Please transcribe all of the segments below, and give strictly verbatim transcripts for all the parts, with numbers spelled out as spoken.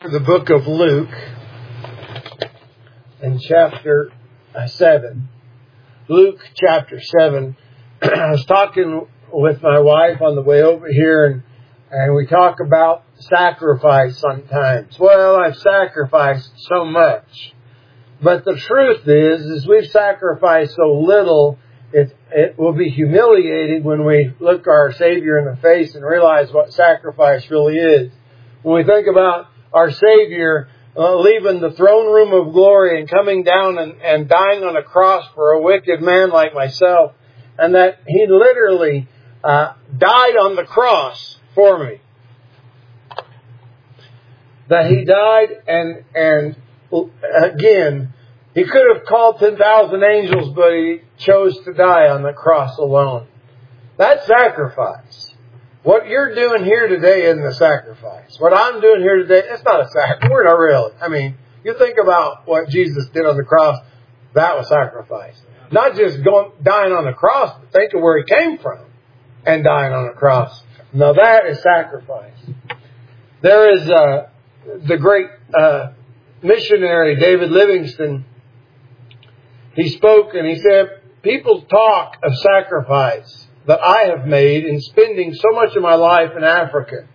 The book of Luke in chapter seven. Luke chapter seven. I was talking with my wife on the way over here, and, and we talk about sacrifice sometimes. Well, I've sacrificed so much. But the truth is, is we've sacrificed so little, it, it will be humiliating when we look our Savior in the face and realize what sacrifice really is. When we think about our Savior uh, leaving the throne room of glory and coming down and, and dying on a cross for a wicked man like myself, and that He literally uh, died on the cross for me. That He died and, and again, He could have called ten thousand angels, but He chose to die on the cross alone. That's sacrifice. What you're doing here today isn't a sacrifice. What I'm doing here today, it's not a sacrifice. We're not really. I mean, you think about what Jesus did on the cross, that was sacrifice. Not just going dying on the cross, but think of where He came from and dying on the cross. Now that is sacrifice. There is uh, the great uh, missionary David Livingstone. He spoke and he said, people talk of sacrifice that I have made in spending so much of my life in Africa.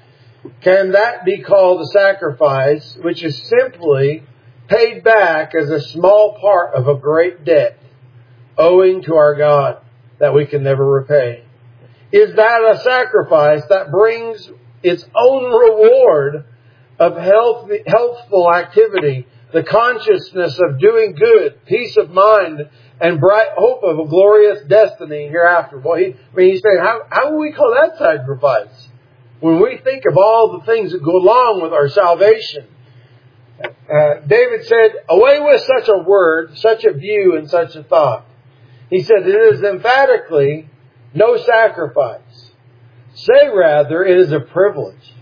Can that be called a sacrifice, which is simply paid back as a small part of a great debt owing to our God that we can never repay? Is that a sacrifice that brings its own reward of health, healthful activity, the consciousness of doing good, peace of mind, and bright hope of a glorious destiny hereafter? Well, he, I mean, he's saying, how, how will we call that sacrifice? When we think of all the things that go along with our salvation. Uh, David said, away with such a word, such a view, and such a thought. He said, it is emphatically no sacrifice. Say rather, it is a privilege.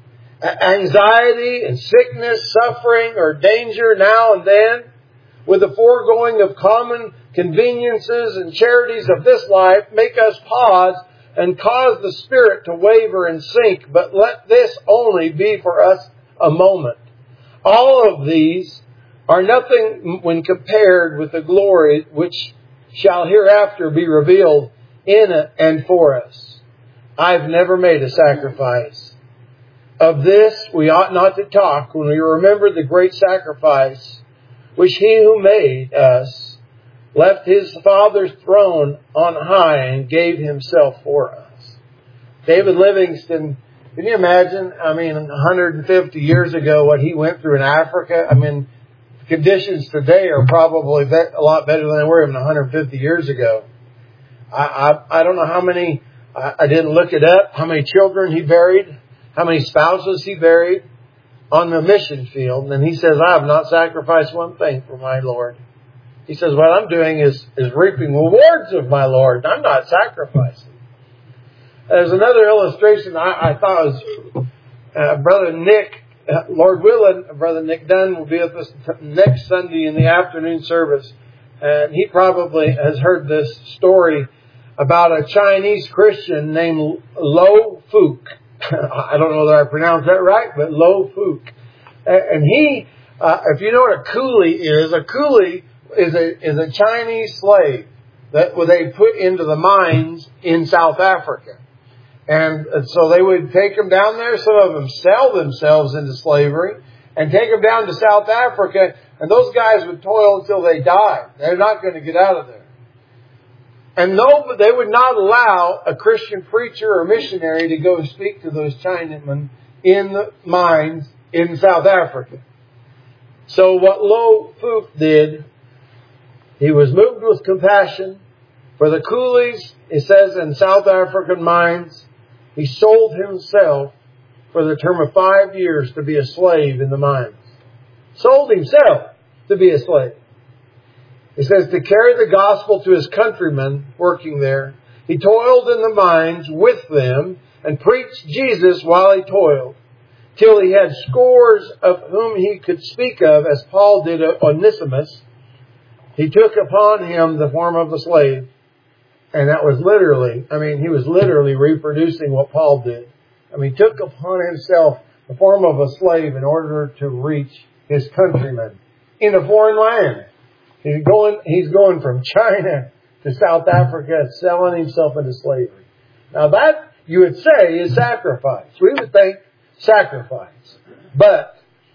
Anxiety and sickness, suffering, or danger now and then, with the foregoing of common conveniences and charities of this life, make us pause and cause the spirit to waver and sink. But let this only be for us a moment. All of these are nothing when compared with the glory which shall hereafter be revealed in and for us. I've never made a sacrifice. Of this we ought not to talk when we remember the great sacrifice which He who made us left His Father's throne on high and gave Himself for us. David Livingstone, can you imagine, I mean, one hundred fifty years ago, what he went through in Africa? I mean, conditions today are probably a lot better than they were even one hundred fifty years ago. I, I, I don't know how many, I, I didn't look it up, how many children he buried, how many spouses he buried on the mission field. And he says, I have not sacrificed one thing for my Lord. He says, what I'm doing is, is reaping rewards of my Lord. I'm not sacrificing. There's another illustration I, I thought was uh, Brother Nick, uh, Lord willing, Brother Nick Dunn will be with us next Sunday in the afternoon service. And he probably has heard this story about a Chinese Christian named Lo Fook. I don't know that I pronounced that right, but Lo Fook. And he, uh, if you know what a coolie is, a coolie is a is a Chinese slave that they put into the mines in South Africa. And so they would take them down there. Some of them sell themselves into slavery and take them down to South Africa. And those guys would toil until they died. They're not going to get out of there. And no, they would not allow a Christian preacher or missionary to go speak to those Chinamen in the mines in South Africa. So what Lo Fook did, he was moved with compassion for the coolies, it says, in South African mines. He sold himself for the term of five years to be a slave in the mines. Sold himself to be a slave. It says to carry the gospel to his countrymen working there. He toiled in the mines with them and preached Jesus while he toiled, till he had scores of whom he could speak of, as Paul did of Onesimus. He took upon him the form of a slave. And that was literally, I mean, he was literally reproducing what Paul did. I mean, he took upon himself the form of a slave in order to reach his countrymen in a foreign land. He's going, he's going from China to South Africa, selling himself into slavery. Now that, you would say, is sacrifice. We would think sacrifice. But,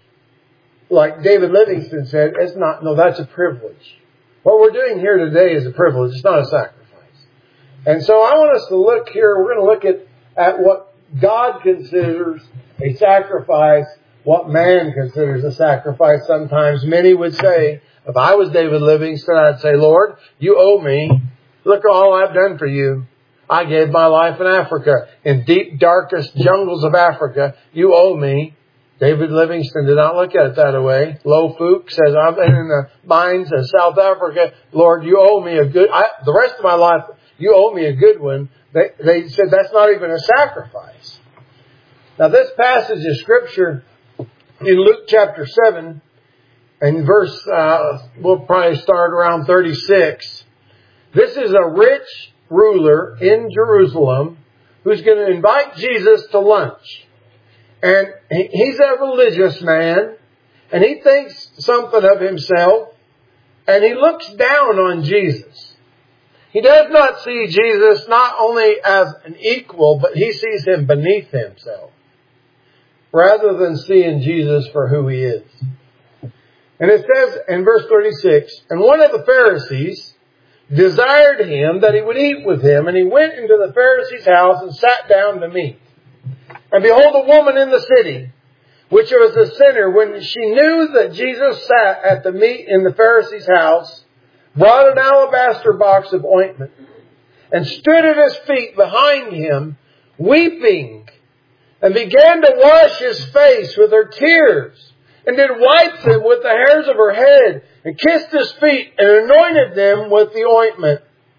like David Livingstone said, it's not, no, that's a privilege. What we're doing here today is a privilege. It's not a sacrifice. And so I want us to look here, we're going to look at, at what God considers a sacrifice, what man considers a sacrifice. Sometimes many would say, if I was David Livingstone, I'd say, Lord, you owe me. Look at all I've done for you. I gave my life in Africa, in deep, darkest jungles of Africa. You owe me. David Livingstone did not look at it that way. Lo Fook says, I've been in the mines of South Africa. Lord, you owe me a good, I, the rest of my life, you owe me a good one. They, they said that's not even a sacrifice. Now this passage of Scripture in Luke chapter seven and verse, uh, we'll probably start around thirty-six. This is a rich ruler in Jerusalem who's going to invite Jesus to lunch. And he's a religious man, and he thinks something of himself, and he looks down on Jesus. He does not see Jesus not only as an equal, but he sees him beneath himself, rather than seeing Jesus for who he is. And it says in verse thirty-six, and one of the Pharisees desired him that he would eat with him, and he went into the Pharisee's house and sat down to meat. And behold, a woman in the city, which was a sinner, when she knew that Jesus sat at the meat in the Pharisee's house, brought an alabaster box of ointment, and stood at his feet behind him, weeping, and began to wash his face with her tears, and did wipe them with the hairs of her head, and kissed his feet, and anointed them with the ointment.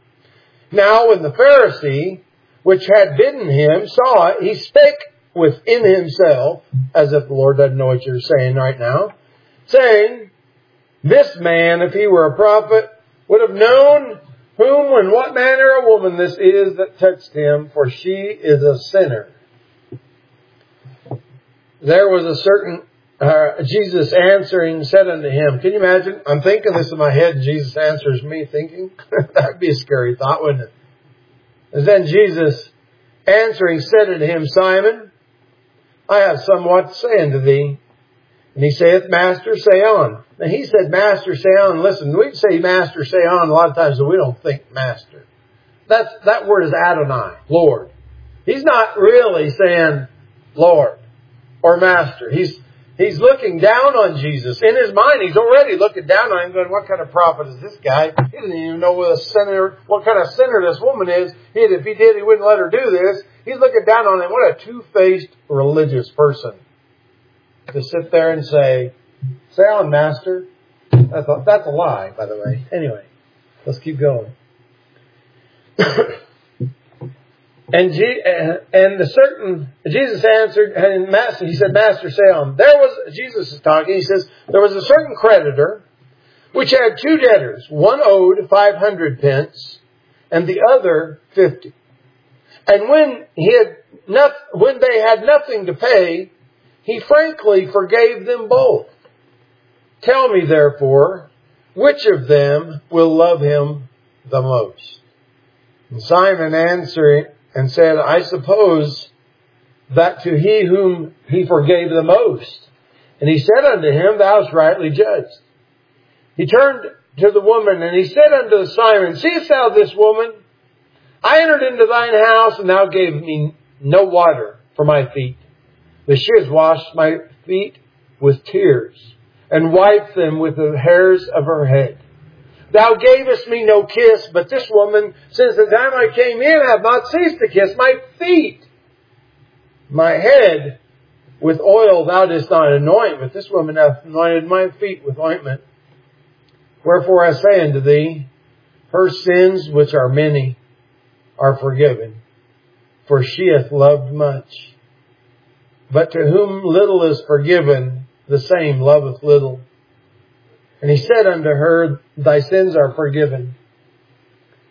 Now when the Pharisee, which had bidden him, saw it, he spake within himself, as if the Lord doesn't know what you're saying right now, saying, this man, if he were a prophet, would have known whom and what manner of woman this is that touched him, for she is a sinner. There was a certain, uh, Jesus answering said unto him, can you imagine? I'm thinking this in my head, and Jesus answers me thinking. That'd be a scary thought, wouldn't it? And then Jesus answering said unto him, Simon, I have somewhat to say unto thee. And he saith, Master, say on. And he said, Master, say on. Listen, we say Master, say on a lot of times, but we don't think Master. That's, that word is Adonai, Lord. He's not really saying Lord or Master. He's, he's looking down on Jesus. In his mind, he's already looking down on him going, what kind of prophet is this guy? He doesn't even know what a sinner, what kind of sinner this woman is. He, if he did, he wouldn't let her do this. He's looking down on him. What a two-faced religious person. To sit there and say, say on, Master. That's a, that's a lie, by the way. Anyway, let's keep going. and G, and the certain, Jesus answered, and Master, he said, Master, say on. There was, Jesus is talking, he says, there was a certain creditor which had two debtors. One owed five hundred pence, and the other fifty. And when he had not, when they had nothing to pay, he frankly forgave them both. Tell me, therefore, which of them will love him the most? And Simon answered and said, I suppose that to he whom he forgave the most. And he said unto him, Thou hast rightly judged. He turned to the woman, and he said unto Simon, Seest thou this woman? I entered into thine house, and thou gavest me no water for my feet. But she has washed my feet with tears, and wiped them with the hairs of her head. Thou gavest me no kiss, but this woman, since the time I came in, hath not ceased to kiss my feet. My head with oil thou didst not anoint, but this woman hath anointed my feet with ointment. Wherefore I say unto thee, her sins, which are many, are forgiven, for she hath loved much. But to whom little is forgiven, the same loveth little. And he said unto her, Thy sins are forgiven.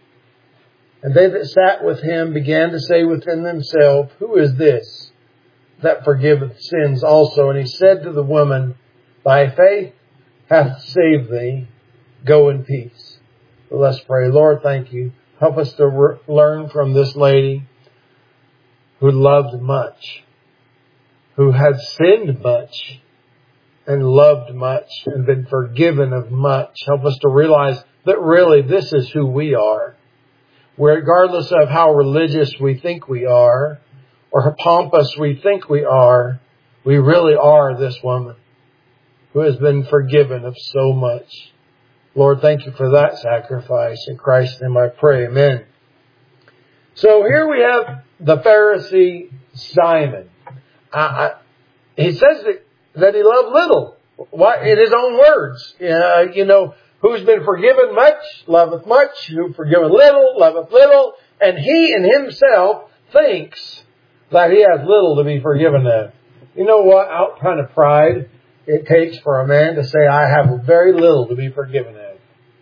And they that sat with him began to say within themselves, Who is this, that forgiveth sins also. And he said to the woman, thy faith hath saved thee. Go in peace. So let's pray. Lord, thank you. Help us to re- learn from this lady who loved much, who had sinned much and loved much and been forgiven of much. Help us to realize that really this is who we are. Regardless of how religious we think we are or how pompous we think we are, we really are this woman who has been forgiven of so much. Lord, thank you for that sacrifice. In Christ's name I pray. Amen. So here we have the Pharisee Simon. I, I, he says that, that he loved little. Why, in his own words. Uh, you know, who's been forgiven much, loveth much. Who forgiven little, loveth little. And he in himself thinks that he has little to be forgiven of. You know what out kind of pride it takes for a man to say, I have very little to be forgiven of.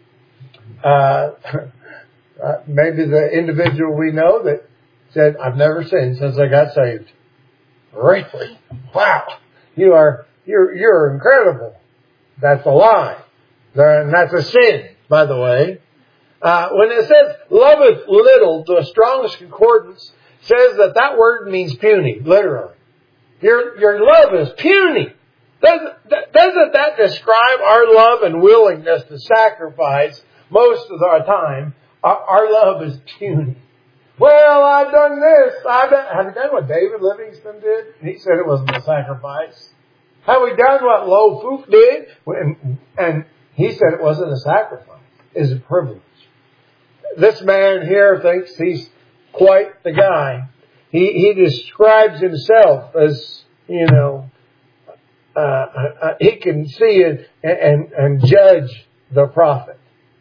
Uh, uh, maybe the individual we know that said, I've never sinned since I got saved. Really? Wow. You are, you're, you're incredible. That's a lie. And that's a sin, by the way. Uh, when it says loveth little, the Strong's Concordance says that that word means puny, literally. Your, your love is puny. Doesn't, doesn't that describe our love and willingness to sacrifice most of our time? Our, our love is puny. Well, I've done this. I've done, have you done what David Livingston did? He said it wasn't a sacrifice. Have we done what Lo Fook did? And, and he said it wasn't a sacrifice. It's a privilege. This man here thinks he's quite the guy. He, he describes himself as, you know, uh, uh, he can see it and, and, and judge the prophet.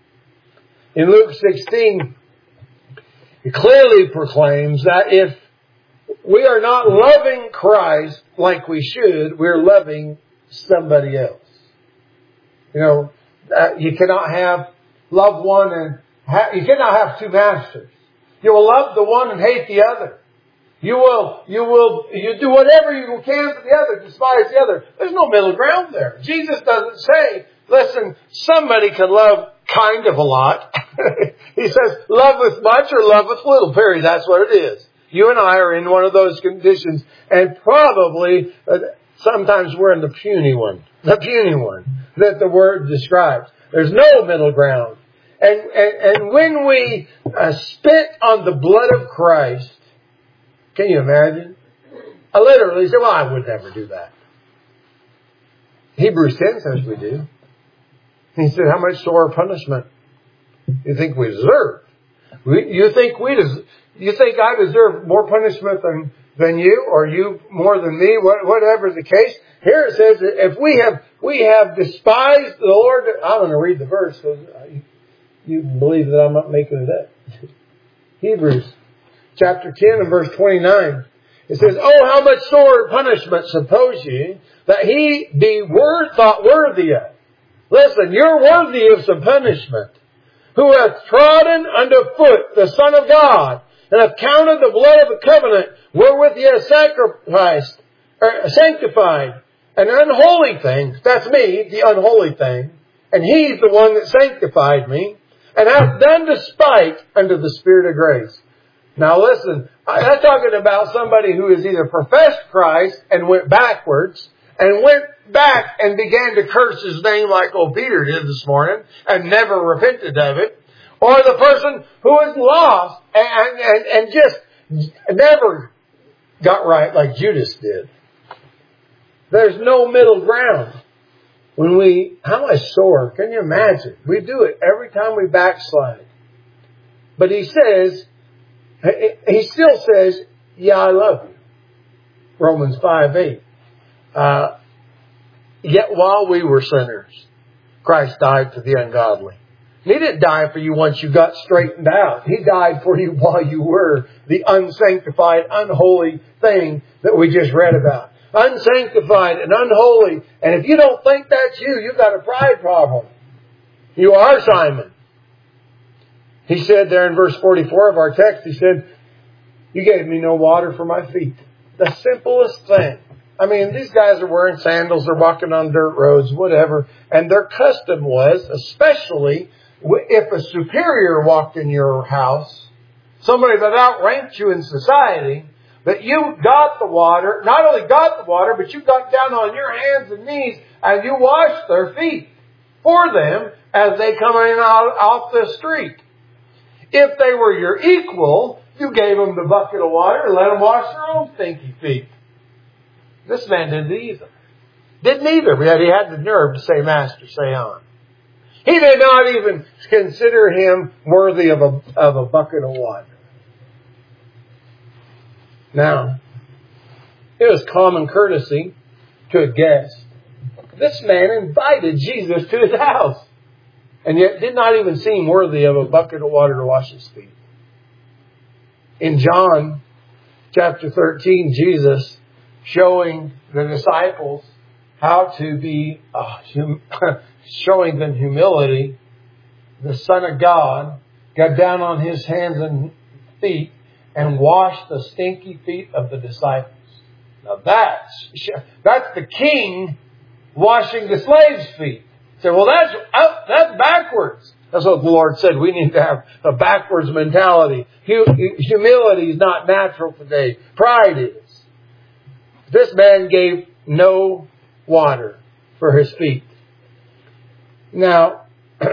In Luke sixteen, he clearly proclaims that if we are not loving Christ like we should, we're loving somebody else. You know, uh, you cannot have love one and ha- you cannot have two masters. You will love the one and hate the other. You will, you will, you do whatever you can for the other, despise the other. There's no middle ground there. Jesus doesn't say, listen, somebody can love kind of a lot. He says, love with much or love with little, period. That's what it is. You and I are in one of those conditions, and probably uh, sometimes we're in the puny one, the puny one that the word describes. There's no middle ground. And, and, and when we uh, spit on the blood of Christ, can you imagine? I literally say, well, I would never do that. Hebrews ten says we do. He said, how much sore punishment you think we deserve? We, you think we des- you think I deserve more punishment than, than you, or you more than me, what, whatever the case. Here it says that if we have we have despised the Lord, I'm going to read the verse so you believe that I'm not making it up. Hebrews chapter ten and verse twenty-nine. It says, oh, how much sore punishment suppose ye that he be wor- thought worthy of? Listen, you're worthy of some punishment. Who hath trodden under foot the Son of God, and hath counted the blood of the covenant wherewith ye have sacrificed, or sanctified, an unholy thing. That's me, the unholy thing. And he's the one that sanctified me, and hath done despite unto the Spirit of grace. Now listen, I'm talking about somebody who has either professed Christ and went backwards, and went back and began to curse his name like old Peter did this morning and never repented of it. Or the person who is lost and, and, and just never got right like Judas did. There's no middle ground. When we, how much sore, can you imagine? We do it every time we backslide. But he says, he still says, yeah, I love you. Romans five eight. Uh, yet while we were sinners, Christ died for the ungodly. He didn't die for you once you got straightened out. He died for you while you were the unsanctified, unholy thing that we just read about. Unsanctified and unholy. And if you don't think that's you, you've got a pride problem. You are Simon. He said there in verse forty-four of our text, he said, you gave me no water for my feet, the simplest thing. I mean, these guys are wearing sandals, they're walking on dirt roads, whatever. And their custom was, especially if a superior walked in your house, somebody that outranked you in society, that you got the water, not only got the water, but you got down on your hands and knees and you washed their feet for them as they come in out off the street. If they were your equal, you gave them the bucket of water and let them wash their own stinky feet. This man didn't either. Didn't either, but yet he had the nerve to say, Master, say on. He did not even consider him worthy of a, of a bucket of water. Now, it was common courtesy to a guest. This man invited Jesus to his house, and yet did not even seem worthy of a bucket of water to wash his feet. In John chapter thirteen, Jesus showing the disciples how to be, uh, hum- showing them humility, the Son of God got down on his hands and feet and washed the stinky feet of the disciples. Now that's, that's the king washing the slaves' feet. You say, well, that's, that's backwards. That's what the Lord said. We need to have a backwards mentality. Humility is not natural today. Pride is. This man gave no water for his feet. Now,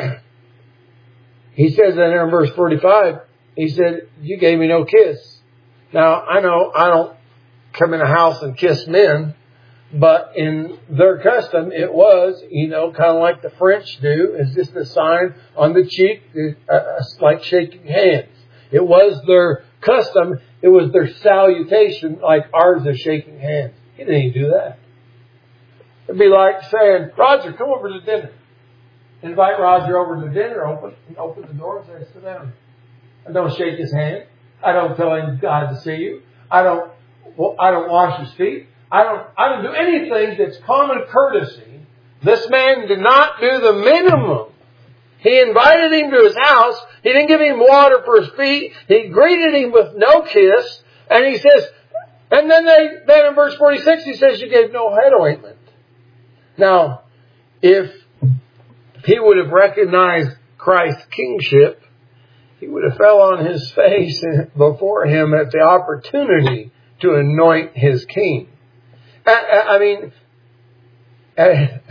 he says that in verse forty-five, he said, you gave me no kiss. Now, I know I don't come in a house and kiss men, but in their custom, it was, you know, kind of like the French do. It's just a sign on the cheek, uh, like shaking hands. It was their custom. It was their salutation, like ours is shaking hands. He didn't even do that. It'd be like saying, Roger, come over to dinner. Invite Roger over to dinner, open open the door and say, sit down. I don't shake his hand. I don't tell him God to see you. I don't well, I don't wash his feet. I don't I don't do anything that's common courtesy. This man did not do the minimum. He invited him to his house. He didn't give him water for his feet. He greeted him with no kiss. And he says, and then they, then in verse forty-six, he says, you gave no head ointment. Now, if he would have recognized Christ's kingship, he would have fell on his face before him at the opportunity to anoint his king. I, I mean, I,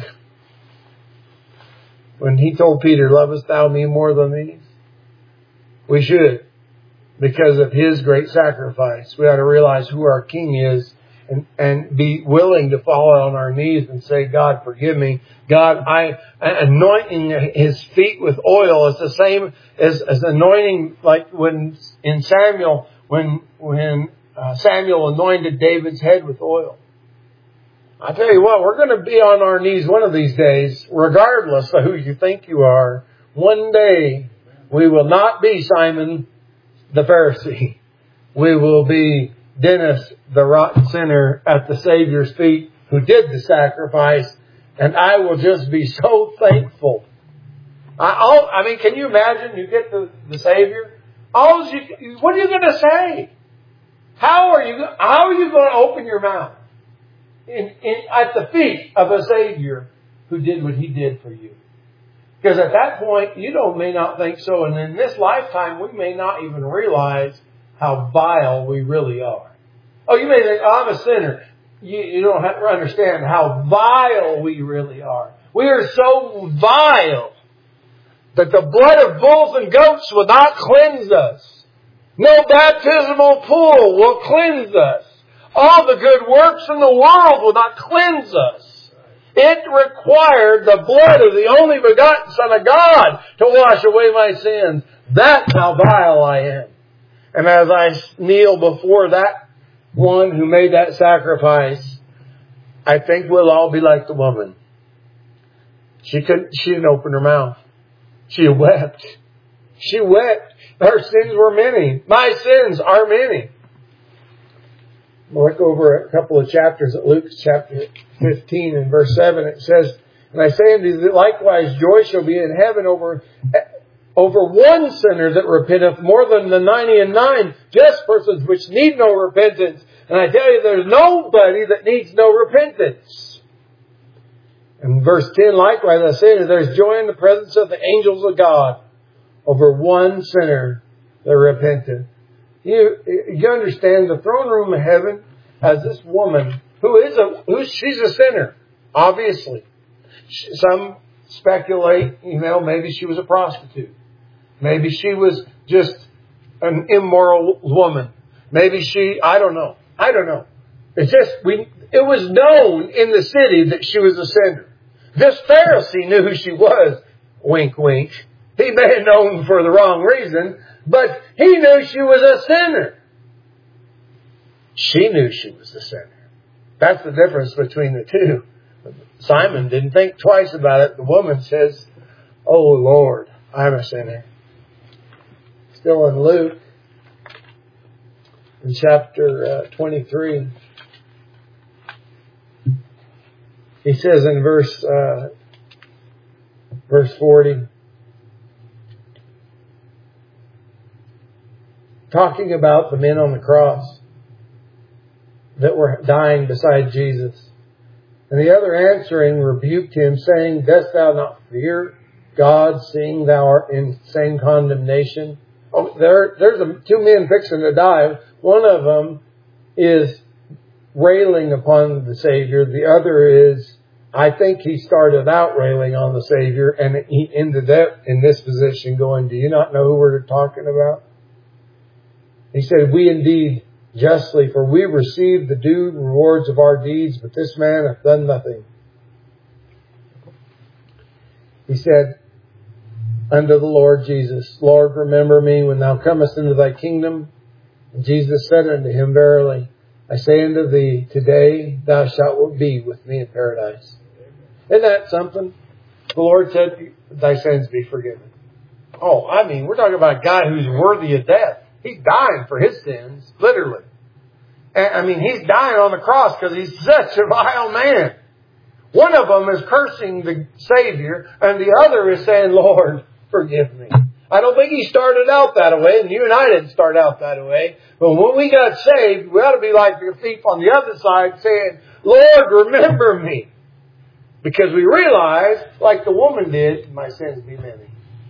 when he told Peter, lovest thou me more than these? We should. Because of his great sacrifice. We ought to realize who our king is and, and be willing to fall on our knees and say, God, forgive me. God, I, anointing his feet with oil is the same as, as anointing, like when in Samuel, when, when uh, Samuel anointed David's head with oil. I tell you what, we're going to be on our knees one of these days, regardless of who you think you are. One day, we will not be Simon the Pharisee. We will be Dennis, the rotten sinner at the Savior's feet who did the sacrifice, and I will just be so thankful. I, I'll, I mean, can you imagine you get the, the Savior? All you, what are you going to say? How are you? How are you going to open your mouth in, in, at the feet of a Savior who did what He did for you? Because at that point, you don't may not think so, and in this lifetime, we may not even realize how vile we really are. Oh, you may think, oh, I'm a sinner. You, you don't have to understand how vile we really are. We are so vile that the blood of bulls and goats will not cleanse us. No baptismal pool will cleanse us. All the good works in the world will not cleanse us. It required the blood of the only begotten Son of God to wash away my sins. That's how vile I am. And as I kneel before that one who made that sacrifice, I think we'll all be like the woman. She couldn't, she didn't open her mouth. She wept. She wept. Her sins were many. My sins are many. We'll look over a couple of chapters at Luke chapter fifteen and verse seven. It says, and I say unto you that likewise joy shall be in heaven over, over one sinner that repenteth more than the ninety and nine just persons which need no repentance. And I tell you, there's nobody that needs no repentance. And verse ten, likewise, I say, there's joy in the presence of the angels of God over one sinner that repenteth. You, you understand the throne room of heaven has this woman who is a, who, she's a sinner, obviously. Some speculate, you know, maybe she was a prostitute. Maybe she was just an immoral woman. Maybe she, I don't know. I don't know. It's just, we, it was known in the city that she was a sinner. This Pharisee knew who she was. Wink, wink. He may have known for the wrong reason, but he knew she was a sinner. She knew she was a sinner. That's the difference between the two. Simon didn't think twice about it. The woman says, "Oh Lord, I'm a sinner." Still in Luke, in chapter uh, twenty-three, he says in verse uh, verse forty, talking about the men on the cross that were dying beside Jesus. And the other answering rebuked him, saying, "Dost thou not fear God, seeing thou art in same condemnation?" Oh, there, there's a, two men fixing to die. One of them is railing upon the Savior. The other is, I think he started out railing on the Savior, and he ended up in this position going, "Do you not know who we're talking about?" He said, "We indeed justly, for we receive the due rewards of our deeds, but this man hath done nothing." He said unto the Lord Jesus, "Lord, remember me when thou comest into thy kingdom." And Jesus said unto him, "Verily, I say unto thee, today thou shalt be with me in paradise." Isn't that something? The Lord said, "Thy sins be forgiven." Oh, I mean, we're talking about a guy who's worthy of death. He's dying for his sins, literally. And, I mean, he's dying on the cross because he's such a vile man. One of them is cursing the Savior, and the other is saying, "Lord, forgive me." I don't think he started out that way, and you and I didn't start out that way. But when we got saved, we ought to be like the thief on the other side saying, "Lord, remember me." Because we realize, like the woman did, "My sins be many."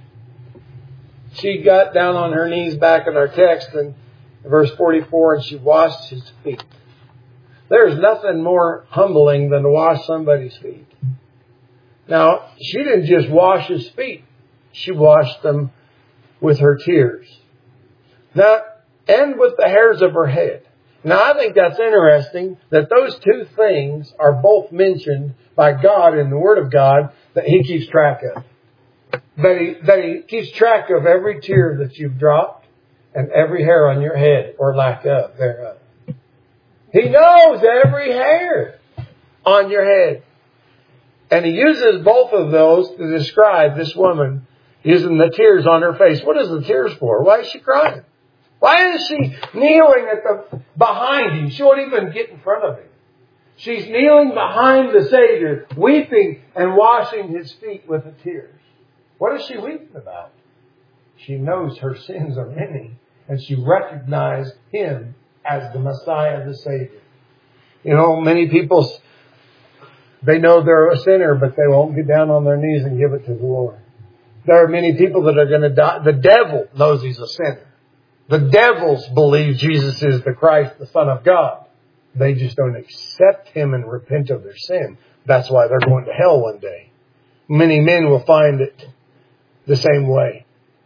She got down on her knees back in our text in verse forty-four, and she washed his feet. There's nothing more humbling than to wash somebody's feet. Now, she didn't just wash his feet. She washed them with her tears. Now, and with the hairs of her head. Now, I think that's interesting that those two things are both mentioned by God in the Word of God that He keeps track of. That he, that he keeps track of every tear that you've dropped and every hair on your head, or lack of thereof. He knows every hair on your head. And He uses both of those to describe this woman using the tears on her face. What is the tears for? Why is she crying? Why is she kneeling at the behind Him? She won't even get in front of Him. She's kneeling behind the Savior, weeping and washing His feet with the tears. What is she weeping about? She knows her sins are many, and she recognized Him as the Messiah, the Savior. You know, many people, they know they're a sinner, but they won't get down on their knees and give it to the Lord. There are many people that are going to die. The devil knows he's a sinner. The devils believe Jesus is the Christ, the Son of God. They just don't accept Him and repent of their sin. That's why they're going to hell one day. Many men will find it the same way.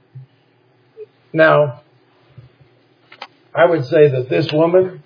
Now, I would say that this woman,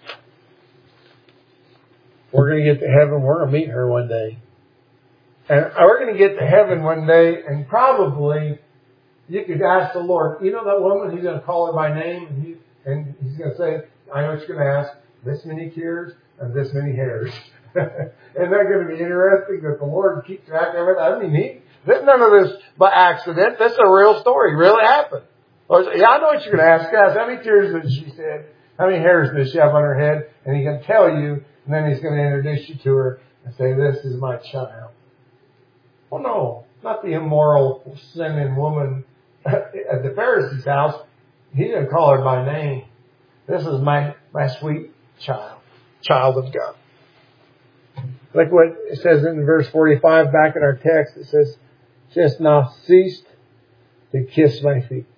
we're going to get to heaven. We're going to meet her one day. And we're going to get to heaven one day, and probably you could ask the Lord, you know that woman, He's going to call her by name, and, he, and He's going to say, I know what you're going to ask, this many tears and this many hairs. Isn't that going to be interesting that the Lord keeps track of it? I mean, He, none of this by accident. This is a real story. It really happened. Yeah, I know what you're going to ask. Guys, how many tears did she shed? How many hairs did she have on her head? And He's going to tell you, and then He's going to introduce you to her and say, this is my child. Well, no, not the immoral, sinning woman at the Pharisee's house, he didn't call her by name. This is my, my sweet child, child of God. Like what it says in verse forty-five back in our text, it says, she has now ceased to kiss my feet.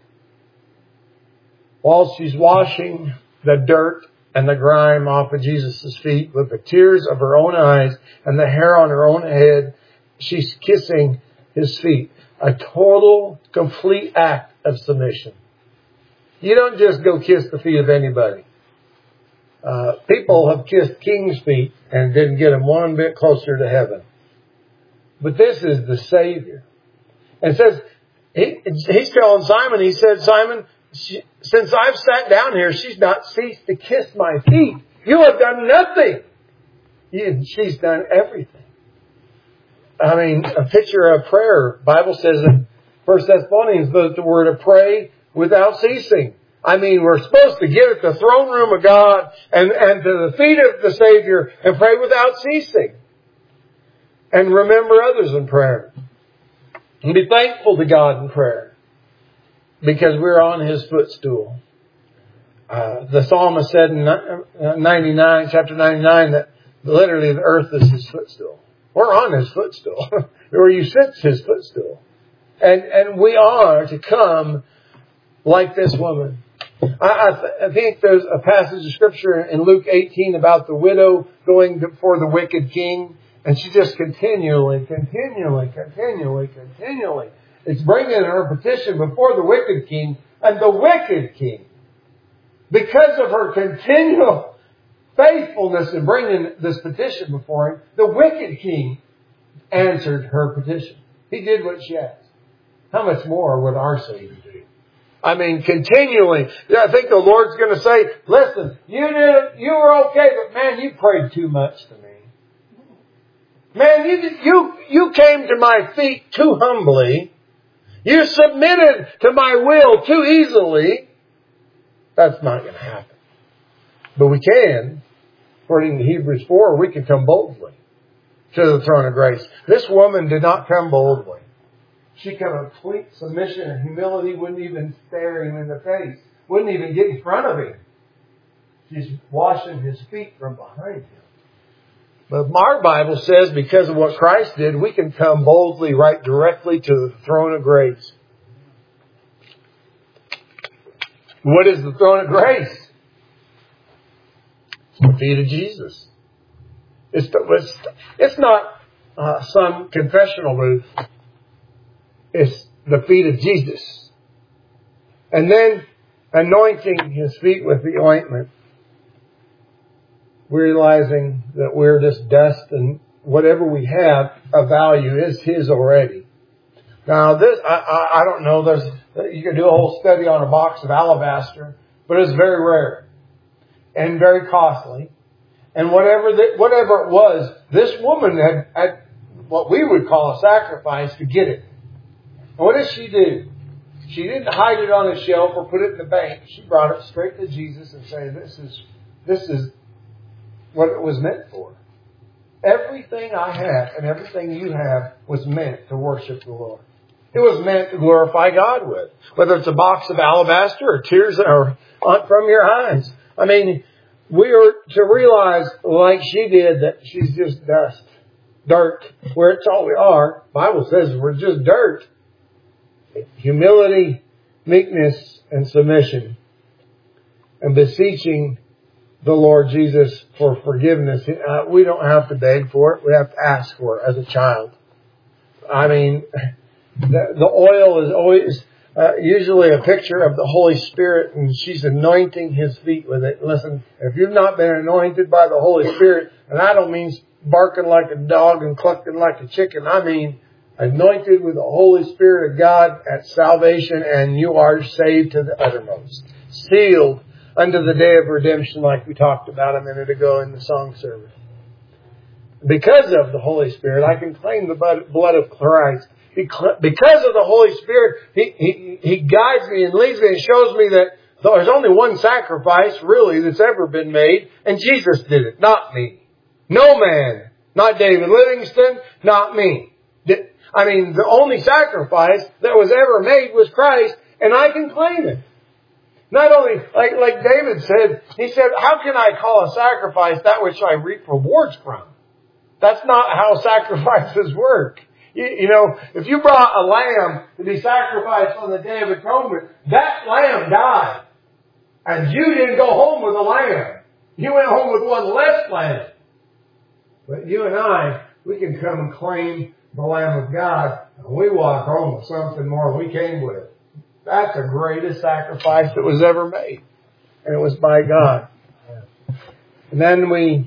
While she's washing the dirt and the grime off of Jesus' feet with the tears of her own eyes and the hair on her own head, she's kissing his feet. A total, complete act of submission. You don't just go kiss the feet of anybody. Uh, people have kissed king's feet and didn't get them one bit closer to heaven. But this is the Savior. And it says, he, he's telling Simon, he said, Simon, she, since I've sat down here, she's not ceased to kiss my feet. You have done nothing. You, she's done everything. I mean, a picture of prayer. Bible says in First Thessalonians that the word to pray without ceasing. I mean, we're supposed to get at the throne room of God and, and to the feet of the Savior and pray without ceasing. And remember others in prayer. And be thankful to God in prayer. Because we're on His footstool. Uh, the psalmist said in ninety-nine, chapter ninety-nine, that literally the earth is His footstool. We're on His footstool. Where you sit's His footstool. And, and we are to come like this woman. I, I, th- I think there's a passage of scripture in Luke eighteen about the widow going before the wicked king. And she just continually, continually, continually, continually. It's bringing her petition before the wicked king. And the wicked king, because of her continual faithfulness in bringing this petition before him, the wicked king answered her petition. He did what she asked. How much more would our Savior do? I mean, continually. I think the Lord's going to say, listen, you did, you were okay, but man, you prayed too much to me. Man, you, you, you came to my feet too humbly. You submitted to my will too easily. That's not going to happen. But we can, according to Hebrews four, we can come boldly to the throne of grace. This woman did not come boldly. She came in complete submission and humility, wouldn't even stare him in the face, wouldn't even get in front of him. She's washing his feet from behind him. But our Bible says because of what Christ did, we can come boldly right directly to the throne of grace. What is the throne of grace? It's the feet of Jesus. It's, the, it's, it's not uh, some confessional booth. It's the feet of Jesus. And then anointing His feet with the ointment. Realizing that we're just dust and whatever we have of value is His already. Now this, I, I, I don't know, there's, you can do a whole study on a box of alabaster, but it's very rare and very costly. And whatever the, whatever it was, this woman had, had what we would call a sacrifice to get it. And what did she do? She didn't hide it on a shelf or put it in the bank. She brought it straight to Jesus and said, this is, this is what it was meant for. Everything I have and everything you have was meant to worship the Lord. It was meant to glorify God with. Whether it's a box of alabaster or tears that are from your eyes. I mean, we are to realize, like she did, that she's just dust, dirt, where it's all we are. The Bible says we're just dirt. Humility, meekness, and submission. And beseeching the Lord Jesus for forgiveness. Uh, we don't have to beg for it. We have to ask for it as a child. I mean, the, the oil is always uh, usually a picture of the Holy Spirit, and she's anointing His feet with it. Listen, if you've not been anointed by the Holy Spirit, and I don't mean barking like a dog and clucking like a chicken, I mean anointed with the Holy Spirit of God at salvation, and you are saved to the uttermost. Sealed unto the day of redemption, like we talked about a minute ago in the song service. Because of the Holy Spirit, I can claim the blood of Christ. Because of the Holy Spirit, He, He, He guides me and leads me and shows me that there's only one sacrifice, really, that's ever been made, and Jesus did it, not me. No man, not David Livingston, not me. I mean, the only sacrifice that was ever made was Christ, and I can claim it. Not only, like, like David said, he said, how can I call a sacrifice that which I reap rewards from? That's not how sacrifices work. You, you know, if you brought a lamb to be sacrificed on the Day of Atonement, that lamb died. And you didn't go home with a lamb. You went home with one less lamb. But you and I, we can come and claim the Lamb of God, and we walk home with something more than we came with. That's the greatest sacrifice that was ever made. And it was by God. And then we,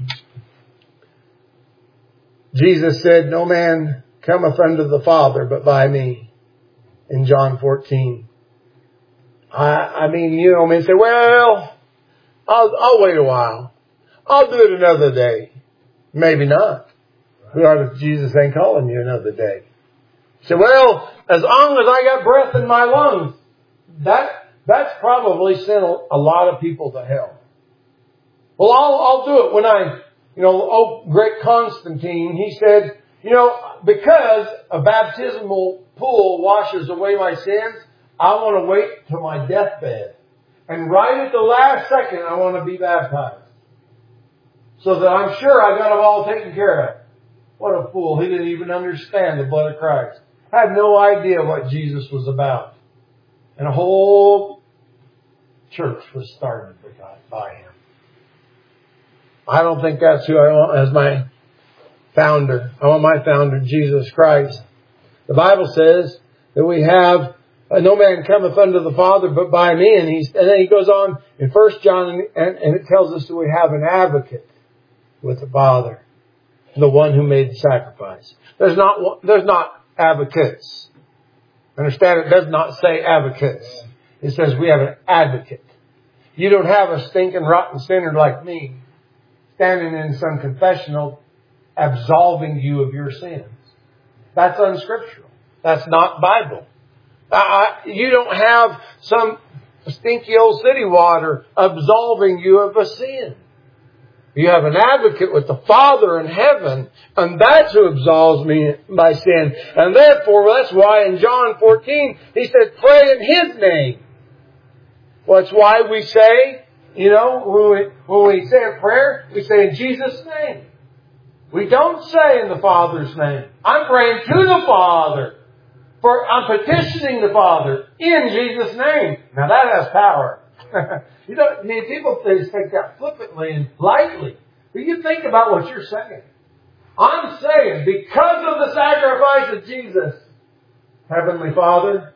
Jesus said, no man cometh unto the Father but by me. In John fourteen. I, I mean, you know, men say, well, I'll, I'll wait a while. I'll do it another day. Maybe not. But Jesus ain't calling you another day. You say, well, as long as I got breath in my lungs, that, that's probably sent a, a lot of people to hell. Well, I'll, I'll do it when I, you know, oh, great Constantine, he said, you know, because a baptismal pool washes away my sins, I want to wait till my deathbed. And right at the last second, I want to be baptized. So that I'm sure I got them all taken care of. What a fool. He didn't even understand the blood of Christ. Had no idea what Jesus was about. And a whole church was started by him. I don't think that's who I want as my founder. I want my founder, Jesus Christ. The Bible says that we have, uh, no man cometh unto the Father but by me. And, he's, and then he goes on in First John and, and, and it tells us that we have an advocate with the Father. The one who made the sacrifice. There's not, there's not advocates. Understand, it does not say advocates. It says we have an advocate. You don't have a stinking rotten sinner like me standing in some confessional absolving you of your sins. That's unscriptural. That's not Bible. Uh, you don't have some stinky old city water absolving you of a sin. You have an advocate with the Father in heaven, and that's who absolves me by sin. And therefore, that's why in John fourteen, he said, pray in His name. Well, that's why we say, you know, when we, when we say a prayer, we say in Jesus' name. We don't say in the Father's name. I'm praying to the Father. For I'm petitioning the Father in Jesus' name. Now that has power. You don't, I mean, people just take that flippantly and lightly. But you think about what you're saying. I'm saying, because of the sacrifice of Jesus, Heavenly Father,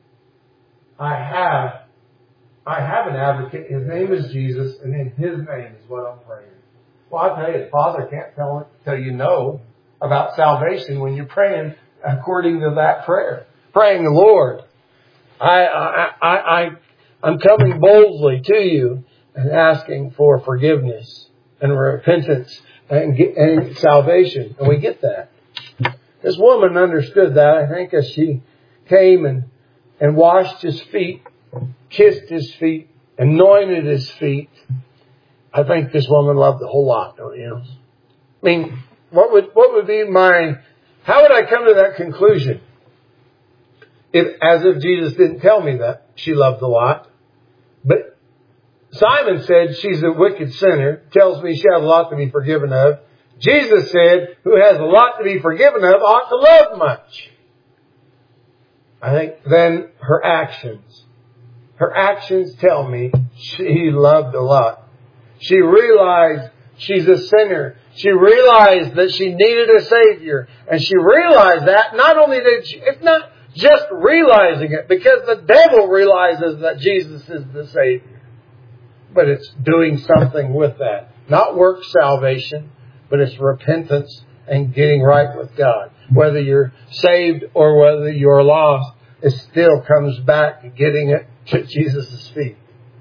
I have, I have an advocate. His name is Jesus, and in His name is what I'm praying. Well, I tell you, the Father can't tell, tell you no about salvation when you're praying according to that prayer. Praying the Lord, I, I, I, I I'm coming boldly to you and asking for forgiveness and repentance and, and salvation. And we get that. This woman understood that, I think, as she came and, and washed His feet, kissed His feet, anointed His feet. I think this woman loved a whole lot, don't you? I mean, what would, what would be my, how would I come to that conclusion? If, as if Jesus didn't tell me that she loved a lot. But Simon said she's a wicked sinner, tells me she has a lot to be forgiven of. Jesus said, who has a lot to be forgiven of ought to love much. I think then her actions. Her actions tell me she loved a lot. She realized she's a sinner. She realized that she needed a Savior. And she realized that not only did she, it's not just realizing it, because the devil realizes that Jesus is the Savior. But it's doing something with that. Not work salvation, but it's repentance and getting right with God. Whether you're saved or whether you're lost, it still comes back to getting it to Jesus' feet.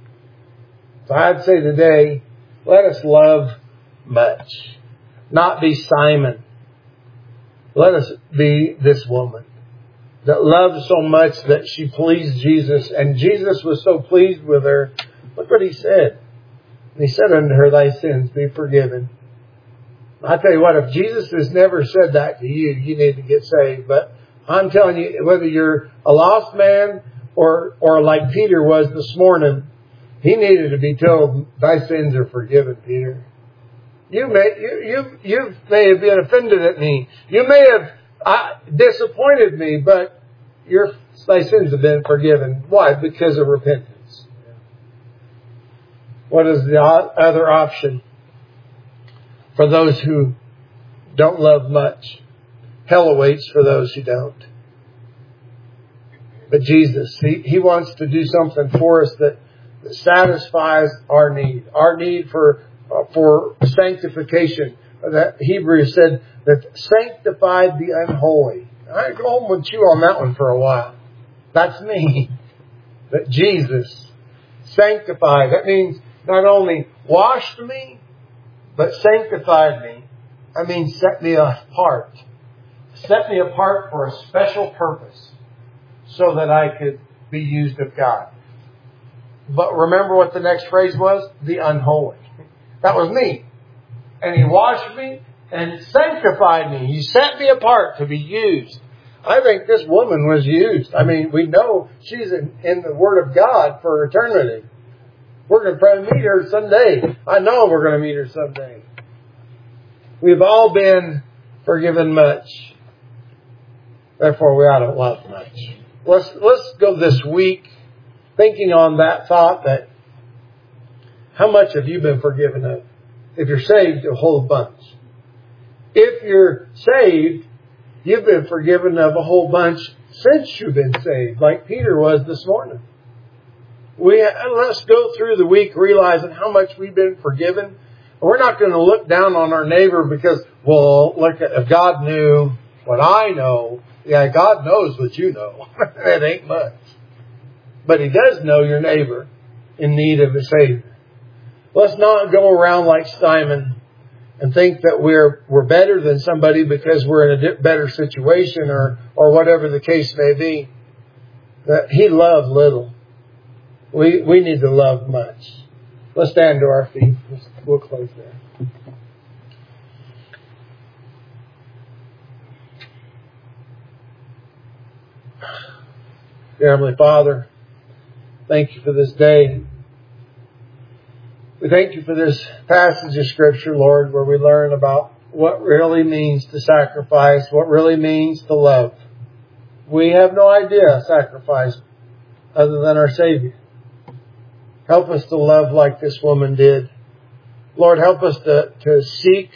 So I'd say today, let us love much. Not be Simon. Let us be this woman that loved so much that she pleased Jesus. And Jesus was so pleased with her. Look what He said. He said unto her, thy sins be forgiven. I tell you what, if Jesus has never said that to you, you need to get saved. But I'm telling you, whether you're a lost man or or like Peter was this morning, he needed to be told, thy sins are forgiven, Peter. You may you you you may have been offended at me. You may have uh, disappointed me, but your thy sins have been forgiven. Why? Because of repentance. What is the other option for those who don't love much? Hell awaits for those who don't. But Jesus, He, he wants to do something for us that, that satisfies our need. Our need for uh, for sanctification. That Hebrews said that sanctified the unholy. I go home and chew on that one for a while. That's me. But Jesus sanctified. That means not only washed me, but sanctified me. I mean set me apart. Set me apart for a special purpose so that I could be used of God. But remember what the next phrase was? The unholy. That was me. And He washed me and sanctified me. He set me apart to be used. I think this woman was used. I mean, we know she's in, in the Word of God for eternity. We're going to probably meet her someday. I know we're going to meet her someday. We've all been forgiven much. Therefore, we ought to love much. Let's, let's go this week thinking on that thought that how much have you been forgiven of? If you're saved, a whole bunch. If you're saved, you've been forgiven of a whole bunch since you've been saved, like Peter was this morning. We let's go through the week realizing how much we've been forgiven. We're not going to look down on our neighbor because, well, look, if God knew what I know, yeah, God knows what you know. It ain't much. But He does know your neighbor in need of a Savior. Let's not go around like Simon and think that we're we're better than somebody because we're in a better situation or, or whatever the case may be. That He loved little. We we need to love much. Let's stand to our feet. We'll close there. Dear Heavenly Father, thank You for this day. We thank You for this passage of Scripture, Lord, where we learn about what really means to sacrifice, what really means to love. We have no idea sacrifice other than our Savior. Help us to love like this woman did. Lord, help us to, to seek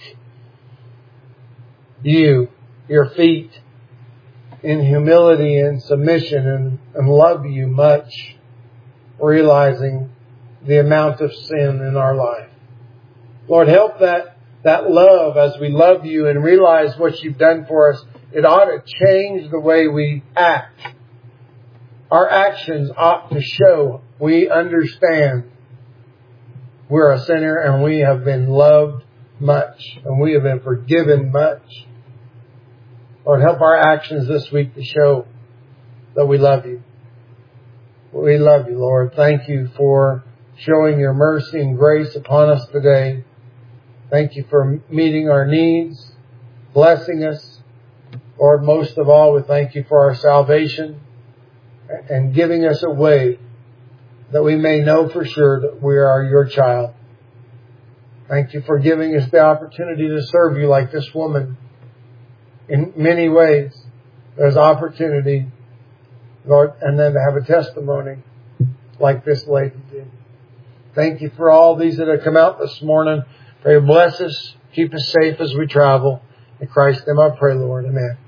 You, Your feet, in humility and submission and, and love You much, realizing the amount of sin in our life. Lord, help that, that love as we love You and realize what You've done for us. It ought to change the way we act. Our actions ought to show we understand we're a sinner and we have been loved much and we have been forgiven much. Lord, help our actions this week to show that we love You. We love You, Lord. Thank You for showing Your mercy and grace upon us today. Thank You for meeting our needs, blessing us. Lord, most of all, we thank You for our salvation and giving us a way that we may know for sure that we are Your child. Thank You for giving us the opportunity to serve You like this woman. In many ways, there's opportunity, Lord, and then to have a testimony like this lady did. Thank You for all these that have come out this morning. Pray You bless us, keep us safe as we travel. In Christ's name I pray, Lord. Amen.